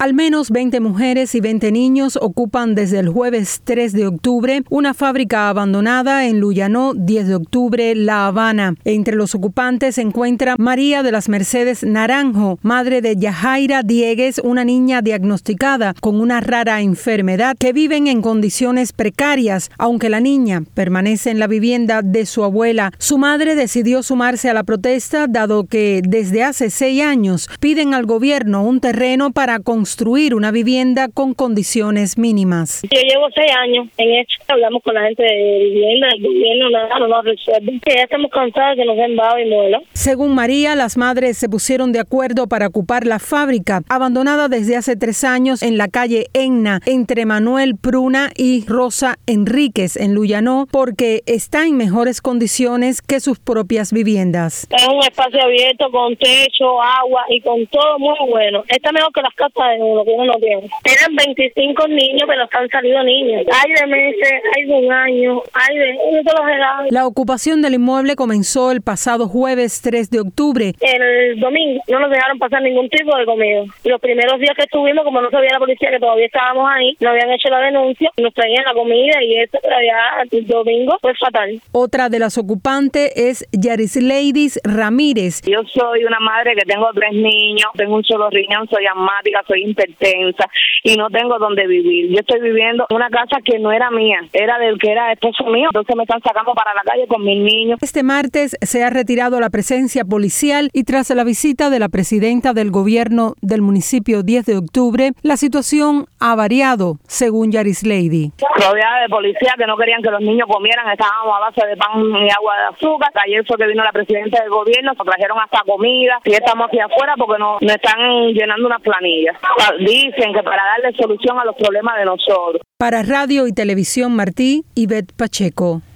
Al menos 20 mujeres y 20 niños ocupan desde el jueves 3 de octubre una fábrica abandonada en Llullano, 10 de octubre, La Habana. Entre los ocupantes se encuentra María de las Mercedes Naranjo, madre de Yajaira Diegues, una niña diagnosticada con una rara enfermedad, que viven en condiciones precarias, aunque la niña permanece en la vivienda de su abuela. Su madre decidió sumarse a la protesta, dado que desde hace 6 años piden al gobierno un terreno para construir una vivienda con condiciones mínimas. Yo llevo 6 años en esto, hablamos con la gente de vivienda, el gobierno no nos resuelve. Ya estamos cansados de que nos den vago y muelo. Según María, las madres se pusieron de acuerdo para ocupar la fábrica, abandonada desde hace 3 años en la calle Enna, entre Manuel Pruna y Rosa Enríquez, en Llullano, porque está en mejores condiciones que sus propias viviendas. Es un espacio abierto con techo, agua y con todo muy bueno. Está mejor que las casas de uno, que uno no tiene. Eran 25 niños, pero han salido niños. Hay de meses, hay de un año, hay de todas las edades. La ocupación del inmueble comenzó el pasado jueves 3 de octubre. El domingo no nos dejaron pasar ningún tipo de comida. Y los primeros días que estuvimos, como no sabía la policía que todavía estábamos ahí, no habían hecho la denuncia, nos traían la comida y eso, pero ya el domingo fue fatal. Otra de las ocupantes es Yarisleidis Ramírez. Yo soy una madre que tengo 3 niños, tengo un solo riñón, soy asmática, soy hipertensa y no tengo dónde vivir. Yo estoy viviendo en una casa que no era mía, era del que era esposo mío, entonces me están sacando para la calle con mis niños. Este martes se ha retirado la presencia policial y tras la visita de la presidenta del gobierno del municipio 10 de octubre, la situación ha variado, según Yarisleidi. Rodeada de policía que no querían que los niños comieran, estábamos a base de pan y agua de azúcar. Ayer fue que vino la presidenta del gobierno, nos trajeron hasta comida y estamos aquí afuera porque nos están llenando unas planillas. Dicen que para darle solución a los problemas de nosotros. Para Radio y Televisión Martí, Ivette Pacheco.